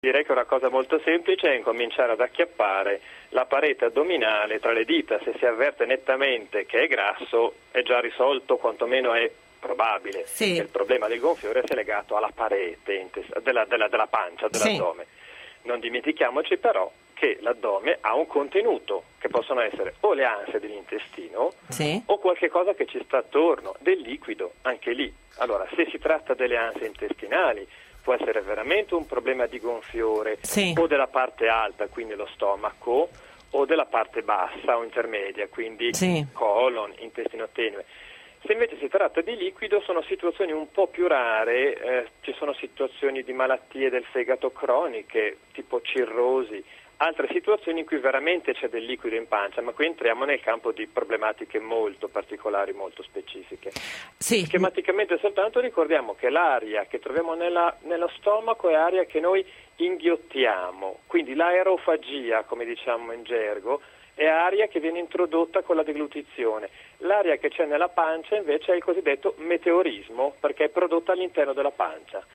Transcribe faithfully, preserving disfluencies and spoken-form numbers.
Direi che una cosa molto semplice è incominciare ad acchiappare la parete addominale tra le dita. Se si avverte nettamente che è grasso, è già risolto, quantomeno è probabile Sì. che il problema del gonfiore sia legato alla parete intes- della, della, della pancia, dell'addome. Sì. Non dimentichiamoci però che l'addome ha un contenuto, che possono essere o le ansie dell'intestino, sì, o qualche cosa che ci sta attorno, del liquido, anche lì. Allora, se si tratta delle ansie intestinali, può essere veramente un problema di gonfiore, sì, o della parte alta, quindi lo stomaco, o della parte bassa o intermedia, quindi sì, colon, intestino tenue. Se invece si tratta di liquido sono situazioni un po' più rare, eh, ci sono situazioni di malattie del fegato croniche, tipo cirrosi, altre situazioni in cui veramente c'è del liquido in pancia, ma qui entriamo nel campo di problematiche molto particolari, molto specifiche. Sì. Schematicamente soltanto ricordiamo che l'aria che troviamo nella, nello stomaco è aria che noi inghiottiamo, quindi l'aerofagia, come diciamo in gergo, è aria che viene introdotta con la deglutizione. L'aria che c'è nella pancia invece è il cosiddetto meteorismo, perché è prodotta all'interno della pancia.